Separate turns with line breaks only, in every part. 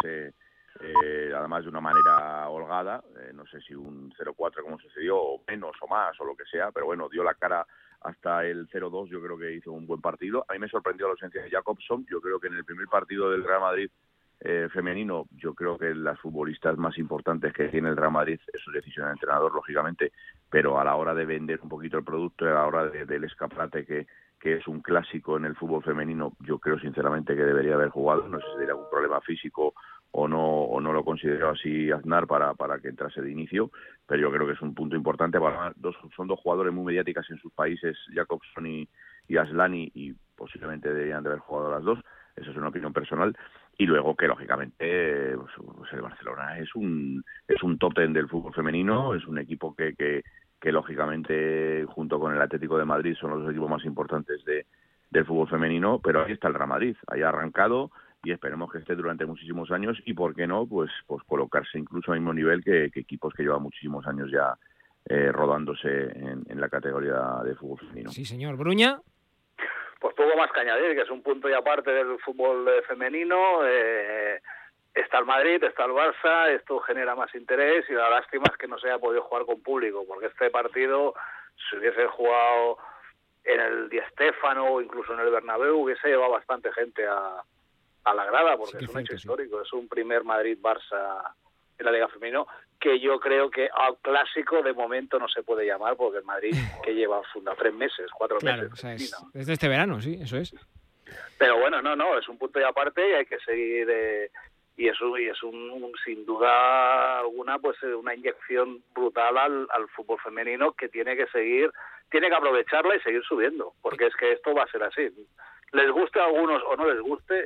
además de una manera holgada, no sé si un 0-4 como sucedió, o menos o más, o lo que sea, pero bueno, dio la cara hasta el 0-2, yo creo que hizo un buen partido. A mí me sorprendió la ausencia de Jacobson. Yo creo que en el primer partido del Real Madrid femenino, yo creo que las futbolistas más importantes que tiene el Real Madrid, eso es decisión del entrenador, lógicamente, pero a la hora de vender un poquito el producto, a la hora del escaparate que es un clásico en el fútbol femenino, yo creo sinceramente que debería haber jugado. No sé si tenía algún problema físico o no lo consideró así Aznar para que entrase de inicio, pero yo creo que es un punto importante. Son dos jugadores muy mediáticas en sus países, Jacobson y Aslani, y posiblemente deberían de haber jugado las dos. Esa es una opinión personal. Y luego que lógicamente pues el Barcelona es un top ten del fútbol femenino, es un equipo que lógicamente junto con el Atlético de Madrid son los dos equipos más importantes del fútbol femenino, pero ahí está el Real Madrid, ahí ha arrancado, y esperemos que esté durante muchísimos años, y por qué no, pues colocarse incluso al mismo nivel que equipos que llevan muchísimos años ya rodándose en la categoría de fútbol femenino.
Sí, señor. ¿Bruña?
Pues poco más que añadir, que es un punto y aparte del fútbol femenino. Está el Madrid, está el Barça, esto genera más interés, y la lástima es que no se haya podido jugar con público, porque este partido, si hubiese jugado en el Di Stéfano o incluso en el Bernabéu, hubiese llevado bastante gente a la grada, porque sí, es un hecho histórico, es un primer Madrid-Barça en la Liga Femenino, que yo creo que al clásico de momento no se puede llamar, porque el Madrid, que lleva 4 meses.
O sea, desde este verano, sí, eso es.
Pero bueno, no, es un punto y aparte, y hay que seguir, y es sin duda alguna, pues una inyección brutal al fútbol femenino, que tiene que aprovecharla y seguir subiendo, porque es que esto va a ser así. Les guste a algunos o no les guste,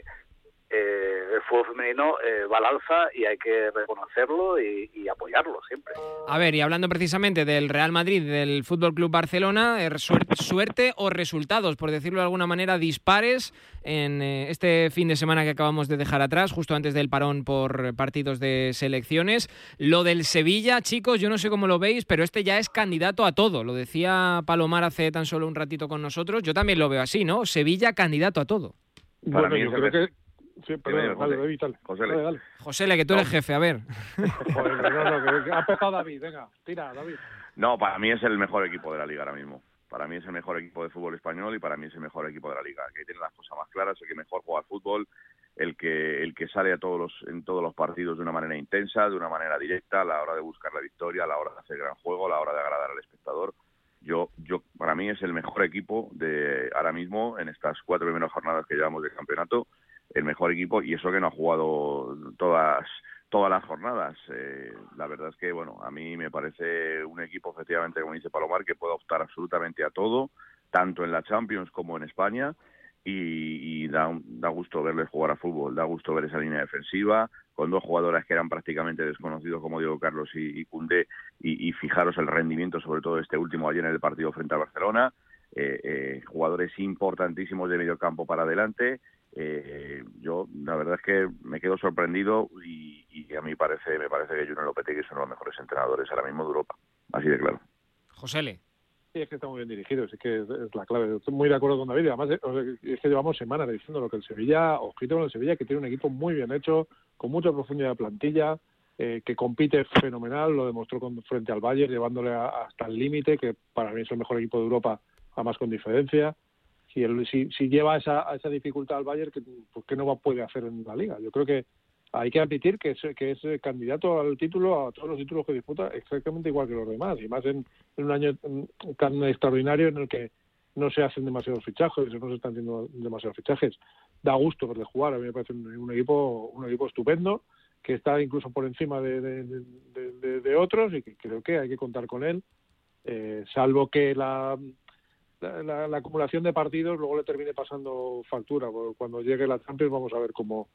el fútbol femenino va al alza, y hay que reconocerlo y apoyarlo siempre.
A ver, y hablando precisamente del Real Madrid, del Fútbol Club Barcelona, suerte o resultados, por decirlo de alguna manera, dispares en este fin de semana que acabamos de dejar atrás, justo antes del parón por partidos de selecciones. Lo del Sevilla, chicos, yo no sé cómo lo veis, pero este ya es candidato a todo. Lo decía Palomar hace tan solo un ratito con nosotros. Yo también lo veo así, ¿no? Sevilla candidato a todo.
Bueno, yo creo que... Sí, perdón, dale.
José, que tú eres jefe, a ver.
Joder, que ha empezado David, venga, tira, David.
No, para mí es el mejor equipo de la Liga ahora mismo. Para mí es el mejor equipo de fútbol español, y para mí es el mejor equipo de la Liga. Que tiene las cosas más claras, el que mejor juega al fútbol, el que sale en todos los partidos de una manera intensa, de una manera directa, a la hora de buscar la victoria, a la hora de hacer gran juego, a la hora de agradar al espectador. Para mí es el mejor equipo de ahora mismo en estas 4 primeras jornadas que llevamos de campeonato. El mejor equipo, y eso que no ha jugado todas las jornadas. La verdad es que, bueno, a mí me parece un equipo, efectivamente, como dice Palomar, que puede optar absolutamente a todo, tanto en la Champions como en España, y da gusto verles jugar a fútbol, da gusto ver esa línea defensiva, con 2 jugadoras que eran prácticamente desconocidos como Diego Carlos y Koundé, y fijaros el rendimiento, sobre todo este último ayer en el partido frente al Barcelona, jugadores importantísimos de medio campo para adelante. Yo la verdad es que me quedo sorprendido, y a mí me parece que Julen Lopetegui es uno de los mejores entrenadores ahora mismo de Europa, así de claro.
Josele.
Sí, es que está muy bien dirigido, es que es la clave. Estoy muy de acuerdo con David. Además, es que llevamos semanas diciendo lo que el Sevilla, ojito con el Sevilla, que tiene un equipo muy bien hecho, con mucha profundidad de plantilla, que compite fenomenal, lo demostró frente al Bayern, llevándole hasta el límite, que para mí es el mejor equipo de Europa, además con diferencia. Si lleva esa dificultad al Bayern, ¿por qué no puede hacer en la Liga? Yo creo que hay que admitir que es candidato al título, a todos los títulos que disputa, exactamente igual que los demás, y más en un año tan extraordinario en el que no se hacen demasiados fichajes, no se están haciendo demasiados fichajes. Da gusto verle jugar. A mí me parece un equipo estupendo, que está incluso por encima de otros, y que creo que hay que contar con él, salvo que la acumulación de partidos luego le termine pasando factura. Cuando llegue la Champions vamos a ver cómo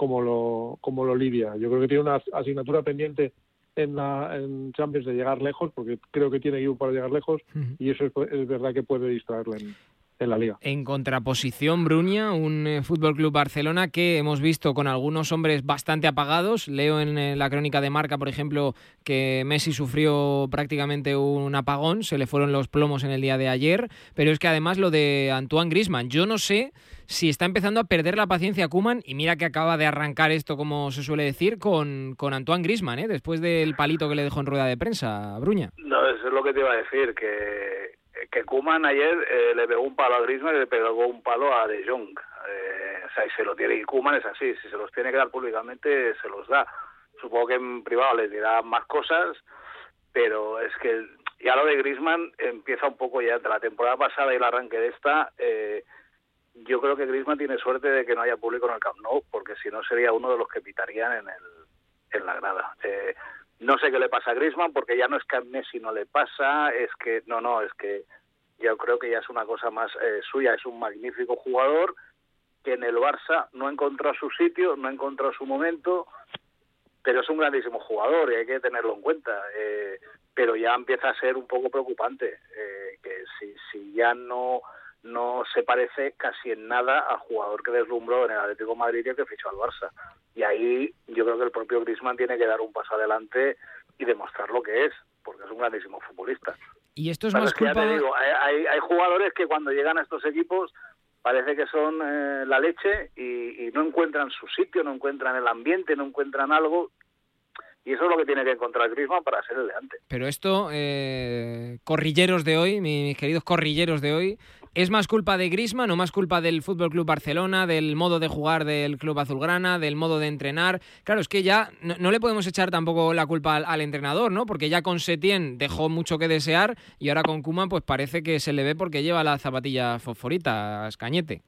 lo lidia. Yo creo que tiene una asignatura pendiente en Champions de llegar lejos, porque creo que tiene equipo para llegar lejos, y eso es verdad que puede distraerle la Liga.
En contraposición, Bruña, un Fútbol Club Barcelona que hemos visto con algunos hombres bastante apagados. Leo en la crónica de Marca, por ejemplo, que Messi sufrió prácticamente un apagón, se le fueron los plomos en el día de ayer, pero es que además lo de Antoine Griezmann, yo no sé si está empezando a perder la paciencia Koeman, y mira que acaba de arrancar esto, como se suele decir, con Antoine Griezmann, después del palito que le dejó en rueda de prensa, Bruña.
No, eso es lo que te iba a decir, que Koeman ayer le pegó un palo a Griezmann y le pegó un palo a De Jong. O sea, y se lo tiene, y Koeman es así, si se los tiene que dar públicamente, se los da. Supongo que en privado les dirá más cosas, pero es que ya lo de Griezmann empieza un poco ya, de la temporada pasada y el arranque de esta. Yo creo que Griezmann tiene suerte de que no haya público en el Camp Nou, porque si no sería uno de los que pitarían en la grada. No sé qué le pasa a Griezmann, porque ya no es que a Messi no le pasa, es que es que yo creo que ya es una cosa más suya. Es un magnífico jugador que en el Barça no ha encontrado su sitio, no ha encontrado su momento, pero es un grandísimo jugador y hay que tenerlo en cuenta. Pero ya empieza a ser un poco preocupante, que si ya no se parece casi en nada al jugador que deslumbró en el Atlético de Madrid y que fichó al Barça. Y ahí yo creo que el propio Griezmann tiene que dar un paso adelante y demostrar lo que es, porque es un grandísimo futbolista.
Y esto es más culpa...
Ya te digo, hay jugadores que cuando llegan a estos equipos parece que son la leche y no encuentran su sitio, no encuentran el ambiente, no encuentran algo. Y eso es lo que tiene que encontrar Griezmann para ser el de antes.
Pero esto, corrilleros de hoy, mis queridos corrilleros de hoy, ¿es más culpa de Griezmann o más culpa del Fútbol Club Barcelona, del modo de jugar del club azulgrana, del modo de entrenar? Claro, es que ya no le podemos echar tampoco la culpa al entrenador, ¿no? Porque ya con Setién dejó mucho que desear y ahora con Koeman pues parece que se le ve porque lleva la zapatilla fosforita, Escañete.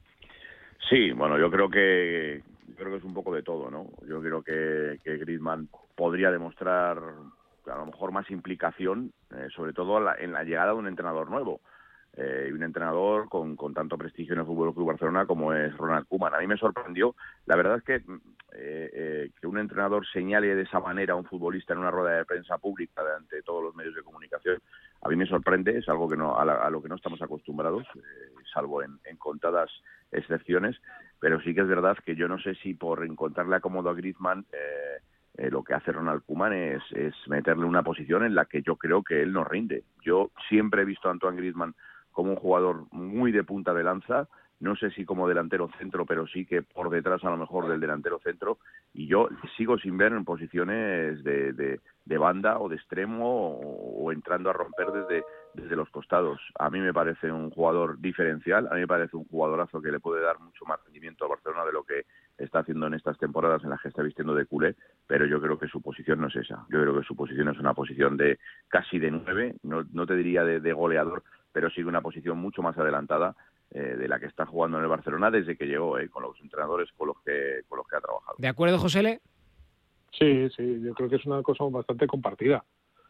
Sí, bueno, yo creo que es un poco de todo, ¿no? Yo creo que Griezmann podría demostrar a lo mejor más implicación, sobre todo en la llegada de un entrenador nuevo. Y un entrenador con tanto prestigio en el Fútbol Club Barcelona como es Ronald Koeman. A mí me sorprendió, la verdad es que un entrenador señale de esa manera a un futbolista en una rueda de prensa pública ante todos los medios de comunicación. A mí me sorprende, es algo que a lo que no estamos acostumbrados, salvo en contadas excepciones, pero sí que es verdad que yo no sé si por encontrarle acomodo a Griezmann lo que hace Ronald Koeman es meterle una posición en la que yo creo que él no rinde. Yo siempre he visto a Antoine Griezmann como un jugador muy de punta de lanza, no sé si como delantero centro, pero sí que por detrás a lo mejor del delantero centro, y yo sigo sin ver en posiciones de banda o de extremo o entrando a romper desde los costados. A mí me parece un jugador diferencial, a mí me parece un jugadorazo que le puede dar mucho más rendimiento a Barcelona de lo que está haciendo en estas temporadas en las que está vistiendo de culé, pero yo creo que su posición no es esa. Yo creo que su posición es una posición de casi de 9, no te diría de goleador, pero sí una posición mucho más adelantada de la que está jugando en el Barcelona desde que llegó, con los entrenadores con los que ha trabajado.
¿De acuerdo, Josele?
Sí, yo creo que es una cosa bastante compartida.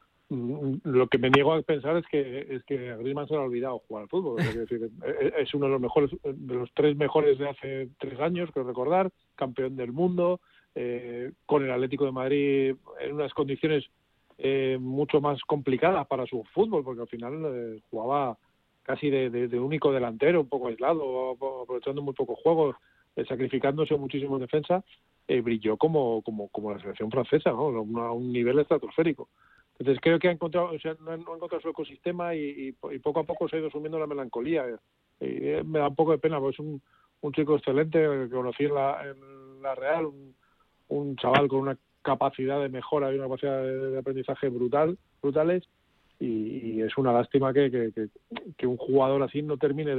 Lo que me niego a pensar es que a Griezmann se le ha olvidado jugar al fútbol. Es decir, es uno de los mejores, de los 3 mejores de hace 3 años, creo recordar, campeón del mundo, con el Atlético de Madrid en unas condiciones mucho más complicadas para su fútbol, porque al final jugaba casi de único delantero, un poco aislado, aprovechando muy pocos juegos, sacrificándose muchísimo en defensa, brilló como la selección francesa, ¿no? A un nivel estratosférico. Entonces creo que no ha encontrado su ecosistema y poco a poco se ha ido sumiendo la melancolía. Me da un poco de pena, porque es un chico excelente que conocí en la Real, un chaval con una capacidad de mejora y una capacidad de aprendizaje brutales, y es una lástima que un jugador así no termine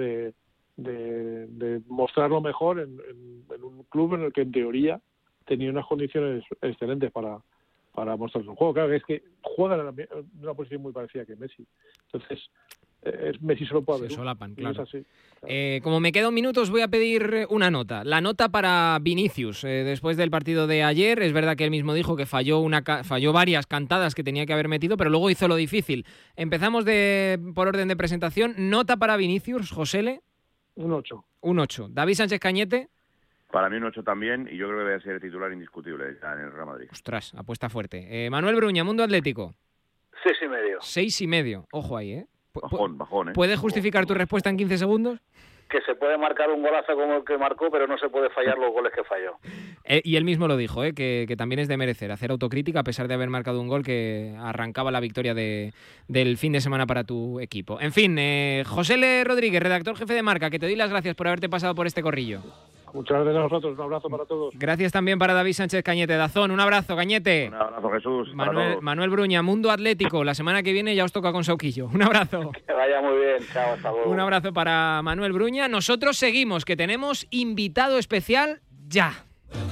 de mostrar lo mejor en un club en el que en teoría tenía unas condiciones excelentes para mostrar su juego. Claro, es que juega en una posición muy parecida que Messi. Entonces, Messi solo puede haber.
Se solapan, claro.
Es así, claro.
Como me queda un minuto, os voy a pedir una nota. La nota para Vinicius. Después del partido de ayer, es verdad que él mismo dijo que falló varias cantadas que tenía que haber metido, pero luego hizo lo difícil. Empezamos por orden de presentación. Nota para Vinicius, Josele.
Un 8.
Un 8. David Sánchez Cañete.
Para mí un 8 también, y yo creo que debe ser titular indiscutible en el Real Madrid.
Ostras, apuesta fuerte. Manuel Bruña, Mundo Atlético.
6,5.
6,5. Ojo ahí, ¿eh?
Bajón, ¿eh?
¿Puedes justificar tu respuesta en 15 segundos?
Que se puede marcar un golazo como el que marcó, pero no se puede fallar los goles que falló.
Y él mismo lo dijo, que también es de merecer hacer autocrítica a pesar de haber marcado un gol que arrancaba la victoria del fin de semana para tu equipo. En fin, José L. Rodríguez, redactor jefe de Marca, que te doy las gracias por haberte pasado por este corrillo.
Muchas gracias a nosotros, un abrazo para todos.
Gracias también para David Sánchez Cañete, Dazón. Un abrazo, Cañete.
Un abrazo, Jesús.
Manuel Bruña, Mundo Atlético. La semana que viene ya os toca con Sauquillo. Un abrazo.
Que vaya muy bien, chao, hasta luego.
Un abrazo para Manuel Bruña. Nosotros seguimos, que tenemos invitado especial ya.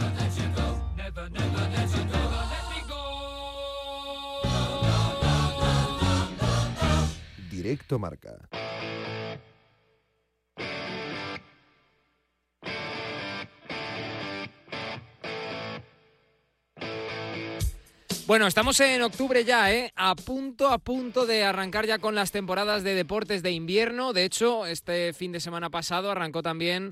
Directo Marca.
Bueno, estamos en octubre ya, a punto de arrancar ya con las temporadas de deportes de invierno. De hecho, este fin de semana pasado arrancó también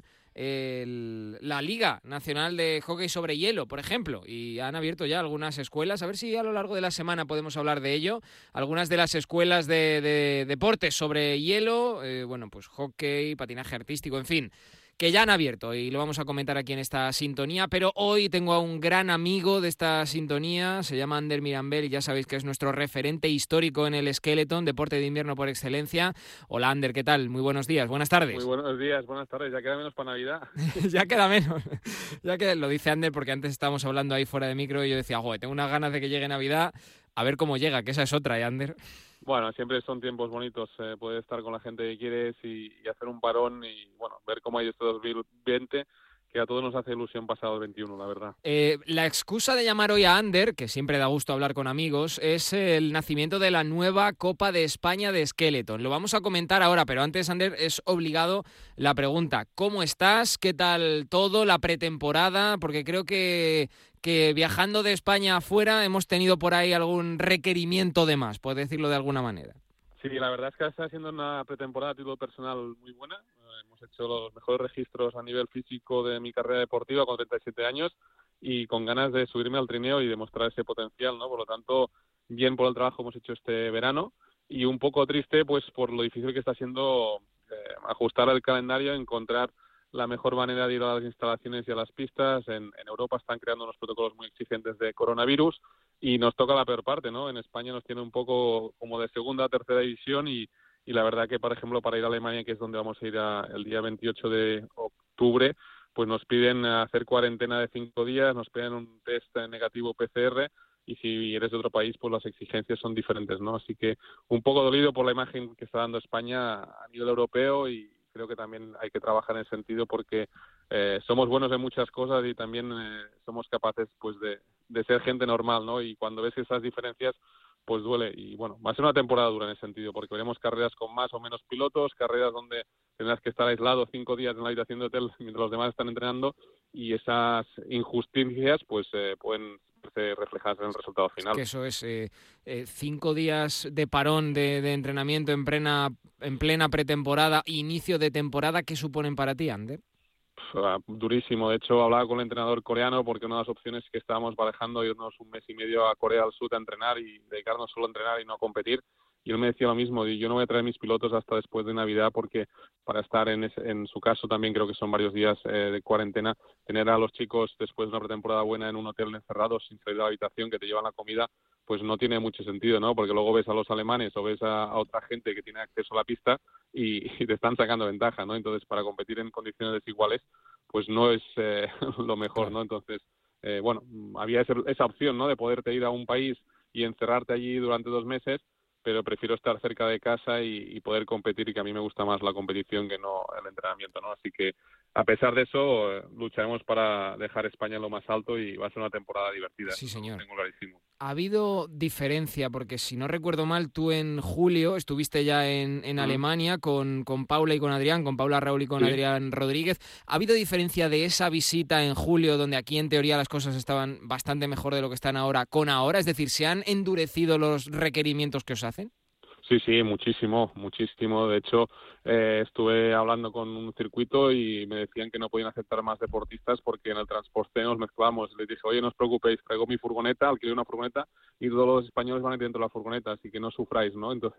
la Liga Nacional de Hockey sobre Hielo, por ejemplo, y han abierto ya algunas escuelas. A ver si a lo largo de la semana podemos hablar de ello. Algunas de las escuelas de deportes sobre hielo, pues hockey, patinaje artístico, en fin, que ya han abierto y lo vamos a comentar aquí en esta sintonía, pero hoy tengo a un gran amigo de esta sintonía, se llama Ander Mirambel y ya sabéis que es nuestro referente histórico en el skeleton, deporte de invierno por excelencia. Hola Ander, ¿qué tal? Muy buenos días, buenas tardes.
Muy buenos días, buenas tardes, ya queda menos para Navidad.
Ya queda menos, ya que lo dice Ander porque antes estábamos hablando ahí fuera de micro y yo decía, joder, tengo unas ganas de que llegue Navidad, a ver cómo llega, que esa es otra, Ander.
Bueno, siempre son tiempos bonitos, poder estar con la gente que quieres y hacer un parón y, ver cómo ha ido este 2020, que a todos nos hace ilusión pasado el 21, la verdad.
La excusa de llamar hoy a Ander, que siempre da gusto hablar con amigos, es el nacimiento de la nueva Copa de España de Skeleton. Lo vamos a comentar ahora, pero antes, Ander, es obligado la pregunta. ¿Cómo estás? ¿Qué tal todo? ¿La pretemporada? Porque creo que viajando de España afuera hemos tenido por ahí algún requerimiento de más, por decirlo de alguna manera.
Sí, la verdad es que está siendo una pretemporada a título personal muy buena. Hemos hecho los mejores registros a nivel físico de mi carrera deportiva con 37 años y con ganas de subirme al trineo y demostrar ese potencial, ¿no? Por lo tanto, bien por el trabajo que hemos hecho este verano y un poco triste pues por lo difícil que está siendo ajustar el calendario, encontrar la mejor manera de ir a las instalaciones y a las pistas. En Europa están creando unos protocolos muy exigentes de coronavirus y nos toca la peor parte, ¿no? En España nos tiene un poco como de segunda o tercera división y la verdad que, por ejemplo, para ir a Alemania, que es donde vamos a ir el día 28 de octubre, pues nos piden hacer cuarentena de 5 días, nos piden un test negativo PCR y si eres de otro país, pues las exigencias son diferentes, ¿no? Así que un poco dolido por la imagen que está dando España a nivel europeo y creo que también hay que trabajar en ese sentido porque somos buenos en muchas cosas y también somos capaces pues de ser gente normal, ¿no? Y cuando ves esas diferencias, pues duele. Y bueno, va a ser una temporada dura en ese sentido porque veremos carreras con más o menos pilotos, carreras donde tendrás que estar aislado 5 días en la habitación de hotel mientras los demás están entrenando y esas injusticias pues pueden reflejarse en el resultado final.
Es que eso es 5 días de parón de entrenamiento en plena pretemporada, inicio de temporada. ¿Qué suponen para ti, Ander?
Durísimo. De hecho, hablaba con el entrenador coreano porque una de las opciones que estábamos barajando irnos un mes y medio a Corea del Sur a entrenar y dedicarnos solo a entrenar y no a competir. Y él me decía lo mismo, y yo no voy a traer mis pilotos hasta después de Navidad porque para estar en su caso también creo que son varios días de cuarentena, tener a los chicos después de una pretemporada buena en un hotel encerrados sin salir de la habitación que te llevan la comida, pues no tiene mucho sentido, ¿no? Porque luego ves a los alemanes o ves a otra gente que tiene acceso a la pista y te están sacando ventaja, ¿no? Entonces, para competir en condiciones desiguales, pues no es lo mejor, ¿no? Entonces, había esa opción, ¿no? De poderte ir a un país y encerrarte allí durante 2 meses, pero prefiero estar cerca de casa y poder competir, y que a mí me gusta más la competición que no el entrenamiento, ¿no? Así que, a pesar de eso, lucharemos para dejar España en lo más alto y va a ser una temporada divertida.
Sí, señor.
Tengo clarísimo.
¿Ha habido diferencia? Porque si no recuerdo mal, tú en julio estuviste ya en Alemania con Paula y con Adrián, con Paula Raúl y con Adrián Rodríguez. ¿Ha habido diferencia de esa visita en julio, donde aquí en teoría las cosas estaban bastante mejor de lo que están ahora, con ahora? Es decir, ¿se han endurecido los requerimientos que os hacen?
Sí, muchísimo. De hecho, estuve hablando con un circuito y me decían que no podían aceptar más deportistas porque en el transporte nos mezclamos. Les dije, oye, no os preocupéis, traigo mi furgoneta, alquilé una furgoneta y todos los españoles van a ir dentro de la furgoneta, así que no sufráis, ¿no? Entonces,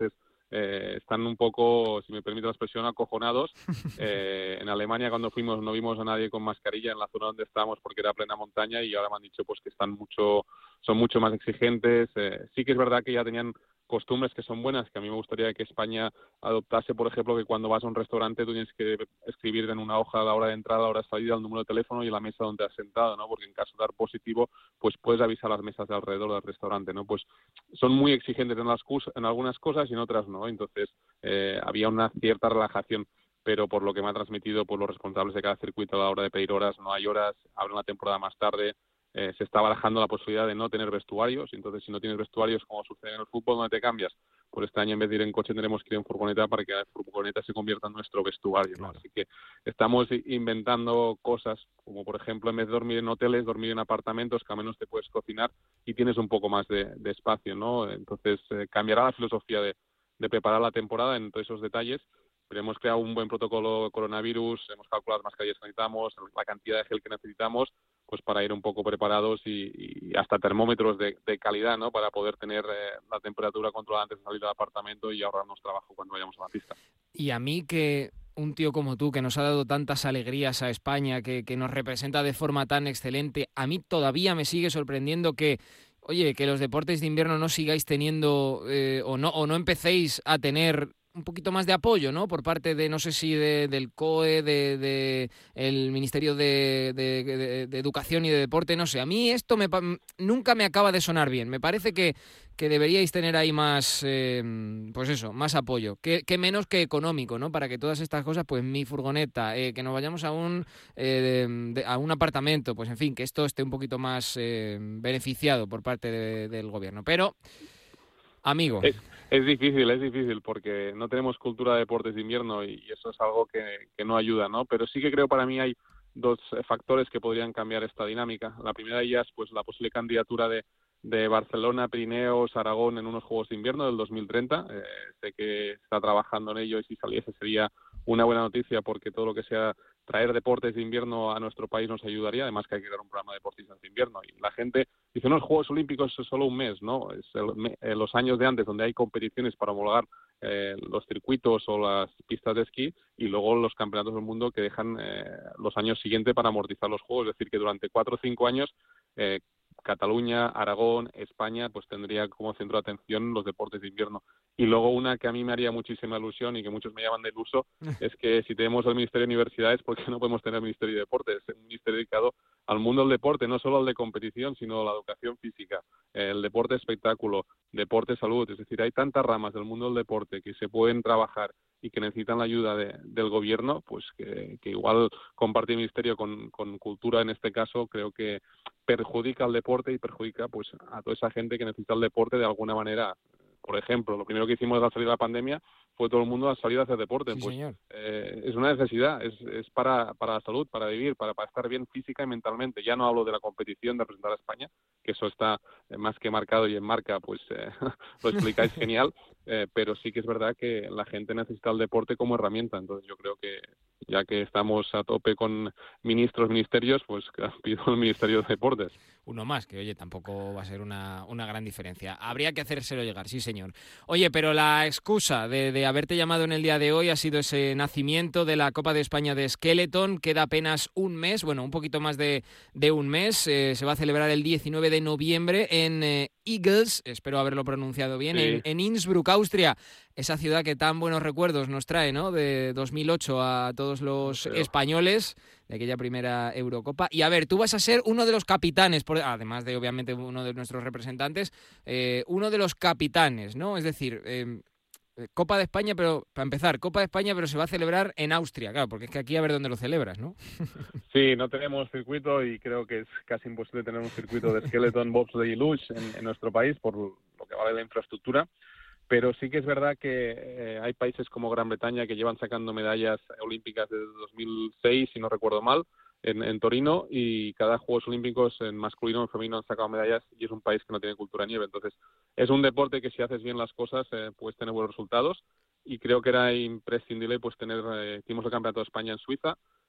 están un poco, si me permite la expresión, acojonados. En Alemania cuando fuimos no vimos a nadie con mascarilla en la zona donde estábamos porque era plena montaña, y ahora me han dicho pues que son mucho más exigentes. Sí que es verdad que ya tenían costumbres que son buenas, que a mí me gustaría que España adoptase, por ejemplo, que cuando vas a un restaurante tú tienes que escribir en una hoja la hora de entrada, la hora de salida, el número de teléfono y la mesa donde has sentado, ¿no? Porque en caso de dar positivo, pues puedes avisar a las mesas de alrededor del restaurante, ¿no? Pues son muy exigentes en algunas cosas y en otras no. Entonces, había una cierta relajación, pero por lo que me han transmitido pues los responsables de cada circuito a la hora de pedir horas, no hay horas, abren la temporada más tarde. Se está barajando la posibilidad de no tener vestuarios, entonces si no tienes vestuarios, como sucede en el fútbol, ¿dónde te cambias? Por este año, en vez de ir en coche, tendremos que ir en furgoneta para que la furgoneta se convierta en nuestro vestuario, ¿no? Así que estamos inventando cosas, como por ejemplo, en vez de dormir en hoteles, dormir en apartamentos, que al menos te puedes cocinar y tienes un poco más de espacio, ¿no? Entonces cambiará la filosofía de preparar la temporada en todos esos detalles. Pero hemos creado un buen protocolo coronavirus, hemos calculado las mascarillas que necesitamos, la cantidad de gel que necesitamos, pues para ir un poco preparados y hasta termómetros de calidad, ¿no? Para poder tener la temperatura controlada antes de salir del apartamento y ahorrarnos trabajo cuando vayamos a la pista.
Y a mí, que un tío como tú, que nos ha dado tantas alegrías a España, que nos representa de forma tan excelente, a mí todavía me sigue sorprendiendo que, oye, que los deportes de invierno no sigáis teniendo o no empecéis a tener un poquito más de apoyo, ¿no? Por parte de, no sé si del COE, de el Ministerio de Educación y de Deporte, no sé. A mí esto nunca me acaba de sonar bien. Me parece que deberíais tener ahí más, pues eso, más apoyo. Que menos que económico, ¿no? Para que todas estas cosas, pues mi furgoneta, que nos vayamos a un apartamento, pues en fin, que esto esté un poquito más beneficiado por parte del gobierno. Pero, amigo...
Es difícil porque no tenemos cultura de deportes de invierno y eso es algo que no ayuda, ¿no? Pero sí que creo, para mí hay dos factores que podrían cambiar esta dinámica. La primera de ellas, pues la posible candidatura de Barcelona, Pirineos, Aragón en unos Juegos de Invierno del 2030. Sé que está trabajando en ello y si saliese sería una buena noticia porque todo lo que sea traer deportes de invierno a nuestro país nos ayudaría. Además que hay que dar un programa de deportistas de invierno. Y la gente dice, no, los Juegos Olímpicos es solo un mes, ¿no? Es los años de antes donde hay competiciones para homologar los circuitos o las pistas de esquí y luego los campeonatos del mundo que dejan los años siguientes para amortizar los Juegos. Es decir, que durante 4 o 5 años Cataluña, Aragón, España, pues tendría como centro de atención los deportes de invierno. Y luego una que a mí me haría muchísima ilusión y que muchos me llaman de iluso es que si tenemos el Ministerio de Universidades, ¿por qué no podemos tener el Ministerio de Deportes? Un ministerio dedicado al mundo del deporte, no solo al de competición, sino a la educación física, el deporte espectáculo, deporte salud. Es decir, hay tantas ramas del mundo del deporte que se pueden trabajar y que necesitan la ayuda del gobierno, pues que igual compartir el ministerio con cultura en este caso creo que perjudica al deporte y perjudica pues a toda esa gente que necesita el deporte de alguna manera. Por ejemplo, lo primero que hicimos al salir de la pandemia fue todo el mundo a salir a hacer deporte.
Sí,
pues
señor.
Es una necesidad, es para la salud, para vivir, para estar bien física y mentalmente. Ya no hablo de la competición de representar a España, que eso está más que marcado y en marca, pues lo explicáis genial, pero sí que es verdad que la gente necesita el deporte como herramienta. Entonces yo creo que ya que estamos a tope con ministerios, pues pido el Ministerio de Deportes.
Uno más, que oye, tampoco va a ser una gran diferencia. Habría que hacérselo llegar, sí señor. Oye, pero la excusa de haberte llamado en el día de hoy ha sido ese nacimiento de la Copa de España de Skeleton. Queda apenas un mes, bueno, un poquito más de un mes. Se va a celebrar el 19 de noviembre en Eagles, espero haberlo pronunciado bien, sí. en Innsbruck, Austria. Esa ciudad que tan buenos recuerdos nos trae, ¿no? De 2008 a todos los españoles de aquella primera Eurocopa. Y a ver, tú vas a ser uno de los capitanes, además de obviamente uno de nuestros representantes, uno de los capitanes, ¿no? Es decir, Copa de España, pero para empezar, Copa de España, pero se va a celebrar en Austria, claro, porque es que aquí a ver dónde lo celebras, ¿no?
Sí, no tenemos circuito y creo que es casi imposible tener un circuito de skeleton, bobsleigh y luge en nuestro país por lo que vale la infraestructura. Pero sí que es verdad que hay países como Gran Bretaña que llevan sacando medallas olímpicas desde 2006, si no recuerdo mal, en Torino, y cada Juegos Olímpicos en masculino o en femenino han sacado medallas y es un país que no tiene cultura de nieve. Entonces, es un deporte que si haces bien las cosas puedes tener buenos resultados y creo que era imprescindible pues hicimos el Campeonato de España en Suiza,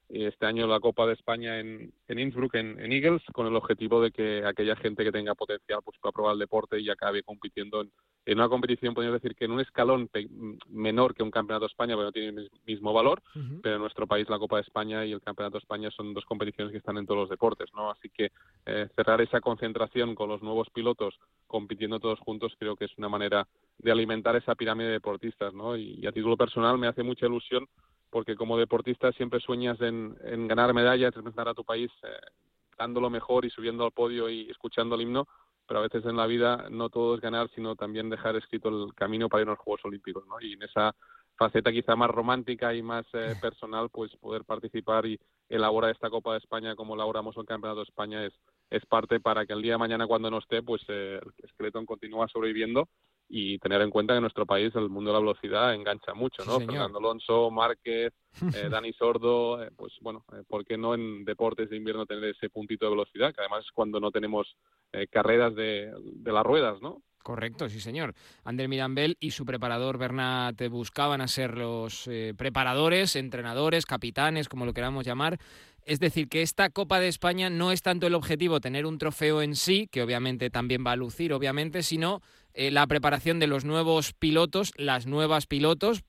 este año la Copa de España en Innsbruck, en Eagles, con el objetivo de que aquella gente que tenga potencial pues pueda probar el deporte y acabe compitiendo en una competición, podríamos decir que en un escalón menor que un Campeonato de España, porque no tiene el mismo valor, pero en nuestro país la Copa de España y el Campeonato de España son dos competiciones que están en todos los deportes, ¿no? Así que cerrar esa concentración con los nuevos pilotos compitiendo todos juntos creo que es una manera de alimentar esa pirámide de deportistas, ¿no? Y a título personal me hace mucha ilusión porque como deportista siempre sueñas en ganar medallas, representar a tu país dando lo mejor y subiendo al podio y escuchando el himno, pero a veces en la vida no todo es ganar, sino también dejar escrito el camino para ir a los Juegos Olímpicos, ¿no? Y en esa faceta quizá más romántica y más personal, pues poder participar y elaborar esta Copa de España como elaboramos el Campeonato de España es parte para que el día de mañana cuando no esté, pues el Skeleton continúa sobreviviendo y tener en cuenta que en nuestro país el mundo de la velocidad engancha mucho, ¿no?
Sí,
Fernando Alonso, Márquez, Dani Sordo, pues bueno, ¿por qué no en deportes de invierno tener ese puntito de velocidad? Que además es cuando no tenemos carreras de las ruedas, ¿no?
Correcto, sí señor. Ander Mirambel y su preparador Bernat buscaban a ser los preparadores, entrenadores, capitanes, como lo queramos llamar. Es decir, que esta Copa de España no es tanto el objetivo tener un trofeo en sí, que obviamente también va a lucir, obviamente, sino la preparación de los nuevos pilotos, las nuevas pilotos,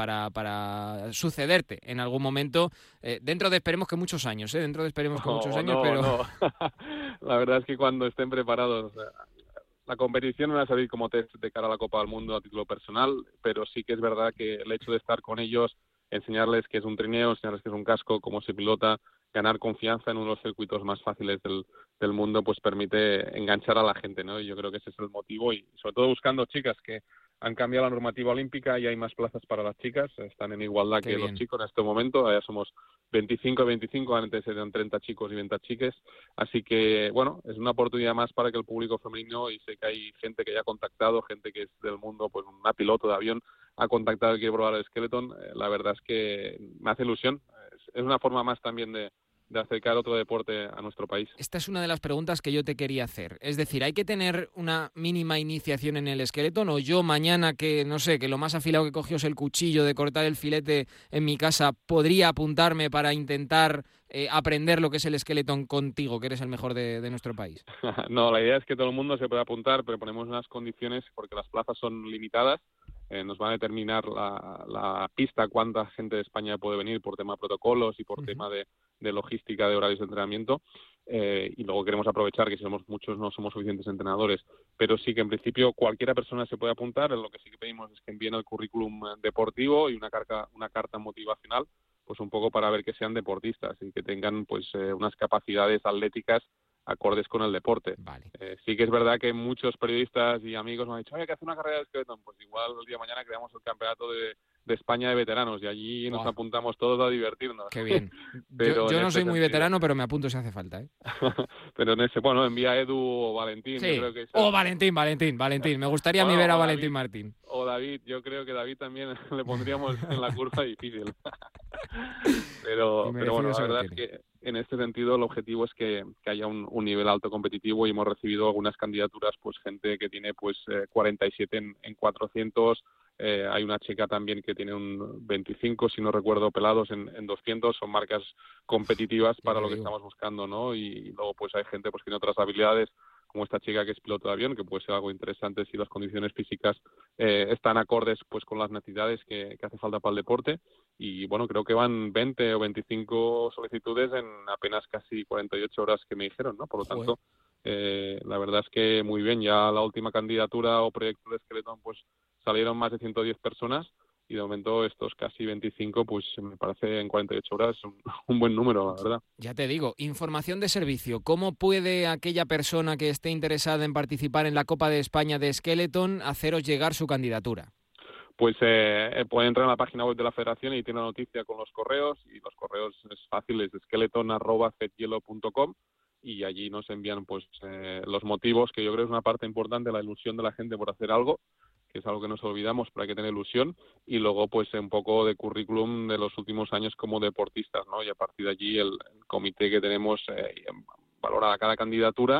para sucederte en algún momento, dentro de esperemos que muchos años, pero...
No. La verdad es que cuando estén preparados... La competición no va a salir como test de cara a la Copa del Mundo a título personal, pero sí que es verdad que el hecho de estar con ellos, enseñarles que es un trineo, enseñarles que es un casco, cómo se pilota, ganar confianza en uno de los circuitos más fáciles del mundo, pues permite enganchar a la gente, ¿no? Y yo creo que ese es el motivo y sobre todo buscando chicas que han cambiado la normativa olímpica y hay más plazas para las chicas, están en igualdad que los chicos en este momento, ya somos 25, antes eran 30 chicos y 20 chiques, así que bueno, es una oportunidad más para que el público femenino, y sé que hay gente que ya ha contactado, gente que es del mundo, pues una piloto de avión ha contactado y quiere probar el Skeleton, la verdad es que me hace ilusión, es una forma más también de acercar otro deporte a nuestro país.
Esta es una de las preguntas que yo te quería hacer. Es decir, ¿hay que tener una mínima iniciación en el Skeleton? ¿O yo mañana, que no sé, que lo más afilado que cogió es el cuchillo de cortar el filete en mi casa, podría apuntarme para intentar aprender lo que es el Skeleton contigo, que eres el mejor de nuestro país?
No, la idea es que todo el mundo se pueda apuntar, pero ponemos unas condiciones porque las plazas son limitadas. Nos va a determinar la pista cuánta gente de España puede venir por tema de protocolos y por tema de logística de horarios de entrenamiento, y luego queremos aprovechar que si somos muchos no somos suficientes entrenadores, pero sí que en principio cualquiera persona se puede apuntar. Lo que sí que pedimos es que envíen el currículum deportivo y una carta motivacional, pues un poco para ver que sean deportistas y que tengan pues unas capacidades atléticas acordes con el deporte.
Vale.
Sí que es verdad que muchos periodistas y amigos me han dicho, hay que hacer una carrera de Skeleton, pues igual el día de mañana creamos el campeonato de España de veteranos y allí nos apuntamos todos a divertirnos.
Qué bien.
Pero
yo no soy muy veterano, pero me apunto si hace falta, ¿eh?
Pero bueno, envía a Edu o Valentín.
Sí.
Yo creo que
Valentín. Me gustaría a mí ver a Valentín Martín.
O David, yo creo que David también le pondríamos en la curva difícil. pero bueno, la verdad es que en este sentido el objetivo es que haya un nivel alto competitivo y hemos recibido algunas candidaturas, pues gente que tiene pues 47 en 400, hay una chica también que tiene un 25, si no recuerdo, pelados en 200, son marcas competitivas para lo que estamos buscando, ¿no? Y luego pues hay gente pues que tiene otras habilidades, como esta chica que es piloto de avión, que puede ser algo interesante si las condiciones físicas están acordes pues con las necesidades que hace falta para el deporte. Y bueno, creo que van 20 o 25 solicitudes en apenas casi 48 horas que me dijeron, ¿no? Por lo tanto, la verdad es que muy bien. Ya la última candidatura o proyecto de Skeleton pues salieron más de 110 personas y de momento estos casi 25, pues me parece en 48 horas un buen número, la verdad.
Ya te digo, información de servicio. ¿Cómo puede aquella persona que esté interesada en participar en la Copa de España de Skeleton haceros llegar su candidatura?
Pues puede entrar en la página web de la Federación y tiene la noticia con los correos, y los correos es fácil, es skeleton@zhielo.com, y allí nos envían pues los motivos, que yo creo es una parte importante, la ilusión de la gente por hacer algo, que es algo que nos olvidamos, pero hay que tener ilusión, y luego pues un poco de currículum de los últimos años como deportistas, ¿no? Y a partir de allí el comité que tenemos valora cada candidatura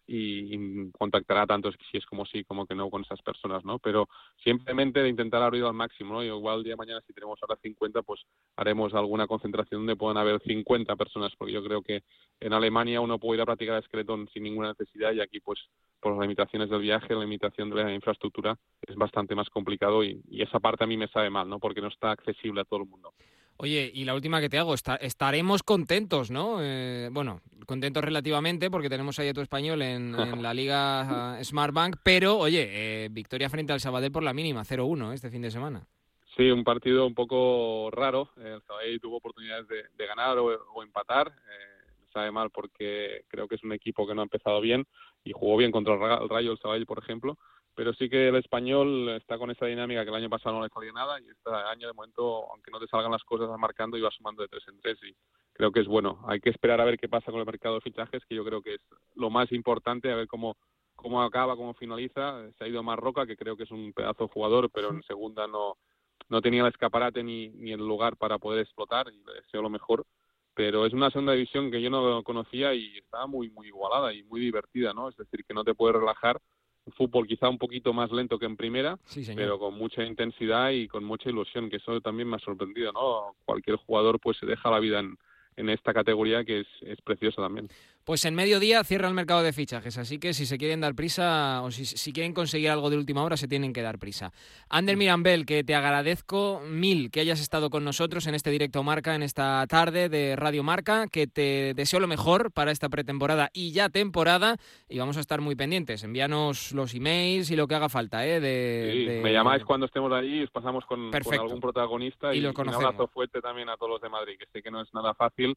y contactará tanto si es como sí como que no con esas personas, ¿no? Pero simplemente de intentar abrirlo al máximo, ¿no? Y igual el día de mañana, si tenemos ahora 50, pues haremos alguna concentración donde puedan haber 50 personas, porque yo creo que en Alemania uno puede ir a practicar esqueleto sin ninguna necesidad, y aquí pues por las limitaciones del viaje, la limitación de la infraestructura, es bastante más complicado, y esa parte a mí me sabe mal, ¿no? Porque no está accesible a todo el mundo.
Oye, y la última que te hago, estaremos contentos, ¿no? Bueno, contentos relativamente porque tenemos ahí a tu Español en la Liga Smartbank, pero, oye, victoria frente al Sabadell por la mínima, 0-1 este fin de semana.
Sí, un partido un poco raro. El Sabadell tuvo oportunidades de ganar o empatar. Me sabe mal porque creo que es un equipo que no ha empezado bien y jugó bien contra el Rayo, el Sabadell, por ejemplo. Pero sí que el Español está con esa dinámica que el año pasado no le salía nada, y este año de momento, aunque no te salgan las cosas, va marcando y va sumando de 3 en 3, y creo que es bueno. Hay que esperar a ver qué pasa con el mercado de fichajes, que yo creo que es lo más importante, a ver cómo acaba, cómo finaliza. Se ha ido Marroca, que creo que es un pedazo de jugador, pero en segunda no tenía el escaparate ni el lugar para poder explotar, y le deseo lo mejor. Pero es una segunda división que yo no conocía y estaba muy, muy igualada y muy divertida, ¿no? Es decir, que no te puedes relajar. Un fútbol quizá un poquito más lento que en primera, sí, pero con mucha intensidad y con mucha ilusión, que eso también me ha sorprendido, ¿no? Cualquier jugador pues se deja la vida en esta categoría, que es preciosa también.
Pues en mediodía cierra el mercado de fichajes, así que si se quieren dar prisa o si quieren conseguir algo de última hora, se tienen que dar prisa. Ander Mirambel, que te agradezco mil que hayas estado con nosotros en este Directo Marca, en esta tarde de Radio Marca, que te deseo lo mejor para esta pretemporada y ya temporada, y vamos a estar muy pendientes. Envíanos los emails y lo que haga falta.
Me llamáis cuando estemos allí y os pasamos con algún protagonista, y un abrazo fuerte también a todos los de Madrid, que sé que no es nada fácil.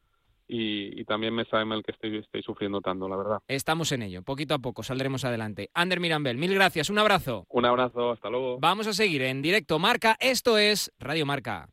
Y también me sabe mal que estoy sufriendo tanto, la verdad.
Estamos en ello, poquito a poco saldremos adelante. Ander Mirambel, mil gracias, un abrazo.
Un abrazo, hasta luego.
Vamos a seguir en Directo Marca, esto es Radio Marca.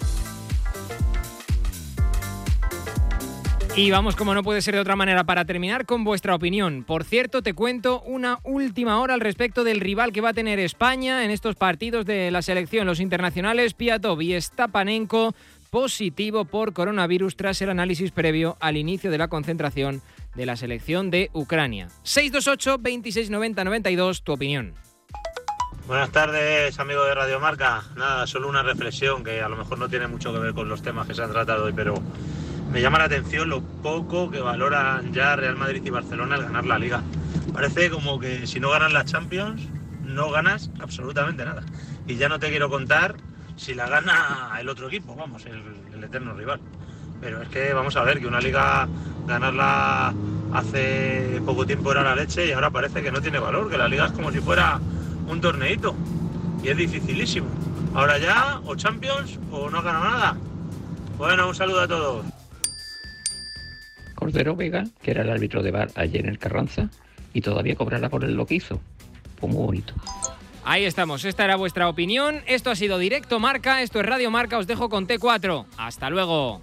Y vamos, como no puede ser de otra manera, para terminar con vuestra opinión. Por cierto, te cuento una última hora al respecto del rival que va a tener España en estos partidos de la selección. Los internacionales Piatov y Stepanenko, positivo por coronavirus tras el análisis previo al inicio de la concentración de la selección de Ucrania. 628 26 90 92, tu opinión.
Buenas tardes, amigos de Radio Marca. Nada, solo una reflexión que a lo mejor no tiene mucho que ver con los temas que se han tratado hoy, pero me llama la atención lo poco que valoran ya Real Madrid y Barcelona al ganar la Liga. Parece como que si no ganas la Champions, no ganas absolutamente nada. Y ya no te quiero contar si la gana el otro equipo, vamos, el eterno rival. Pero es que vamos a ver, que una liga ganarla hace poco tiempo era la leche y ahora parece que no tiene valor, que la liga es como si fuera un torneito y es dificilísimo. Ahora ya, o Champions o no gana nada. Bueno, un saludo a todos.
Cordero Vega, que era el árbitro de VAR ayer en el Carranza, y todavía cobrará por lo que hizo. Pues muy bonito.
Ahí estamos, esta era vuestra opinión. Esto ha sido Directo Marca, esto es Radio Marca, os dejo con T4. ¡Hasta luego!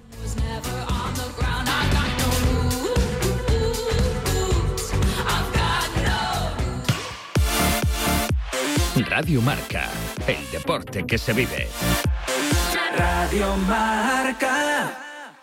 Radio Marca, el deporte que se vive.
Radio Marca.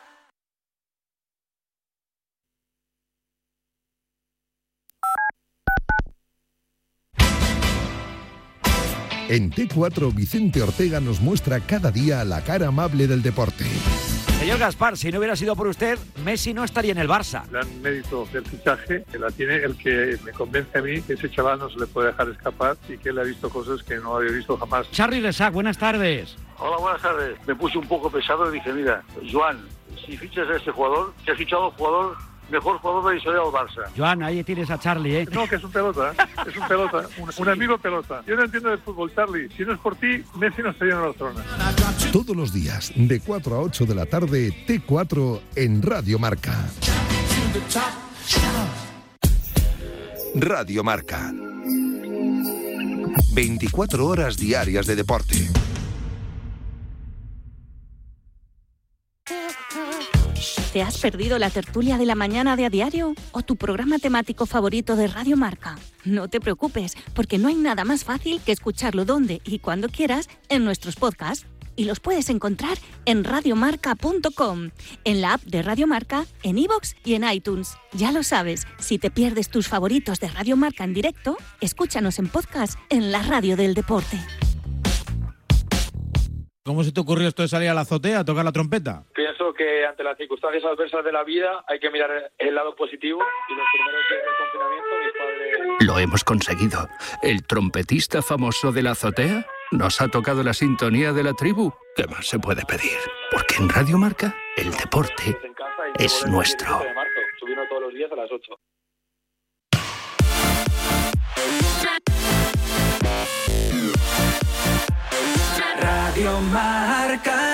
En T4, Vicente Ortega nos muestra cada día la cara amable del deporte.
Señor Gaspar, si no hubiera sido por usted, Messi no estaría en el Barça.
El gran mérito del fichaje que la tiene el que me convence a mí que ese chaval no se le puede dejar escapar y que él ha visto cosas que no había visto jamás.
Charly Resac, buenas tardes.
Hola, buenas tardes. Me puse un poco pesado y dije, mira, Joan, si fichas a este jugador, que has fichado al mejor jugador de la historia del Barça.
Joan, ahí tienes a Charly, ¿eh?
No, que es un pelota, un amigo pelota. Yo no entiendo de fútbol, Charly. Si no es por ti, Messi no estaría en Barcelona.
Todos los días, de 4 a 8 de la tarde, T4 en Radio Marca. Radio Marca. 24 horas diarias de deporte.
¿Te has perdido la tertulia de la mañana de A Diario o tu programa temático favorito de Radio Marca? No te preocupes, porque no hay nada más fácil que escucharlo donde y cuando quieras en nuestros podcasts. y los puedes encontrar en radiomarca.com, en la app de Radio Marca, en iVoox y en iTunes. Ya lo sabes, si te pierdes tus favoritos de Radio Marca en directo, escúchanos en podcast en la radio del deporte.
¿Cómo se te ocurrió esto de salir a la azotea a tocar la trompeta?
Pienso que ante las circunstancias adversas de la vida hay que mirar el lado positivo y los primeros días del confinamiento mis padres...
Lo hemos conseguido. El trompetista famoso de la azotea nos ha tocado la sintonía de la tribu. ¿Qué más se puede pedir? Porque en Radio Marca el deporte es nuestro.
De marzo, subiendo todos los días a las 8.
Radio Marca.